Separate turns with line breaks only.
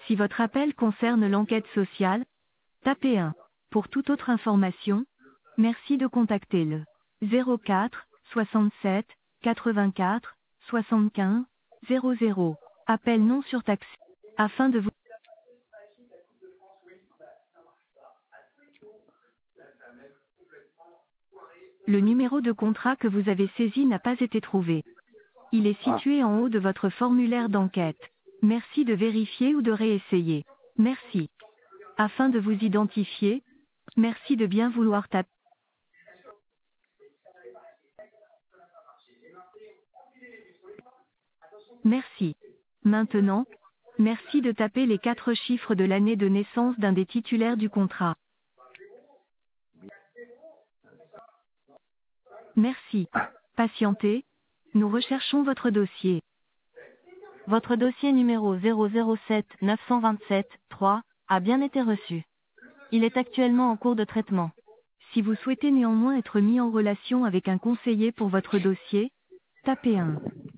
Si votre appel concerne l'enquête sociale, tapez 1. Pour toute autre information, merci de contacter le 04 67 84 75 00. Appel non surtaxé. Afin de vous... Le numéro de contrat que vous avez saisi n'a pas été trouvé. Il est
Ah,
situé en haut de votre formulaire d'enquête. Merci de vérifier ou de réessayer. Merci. Afin de vous identifier, merci de bien vouloir taper. Merci. Maintenant, merci de taper les 4 chiffres de l'année de naissance d'un des titulaires du contrat. Merci. Patientez. Nous recherchons votre dossier. Votre dossier numéro 007 927 3 a bien été reçu. Il est actuellement en cours de traitement. Si vous souhaitez néanmoins être mis en relation avec un conseiller pour votre dossier, tapez 1.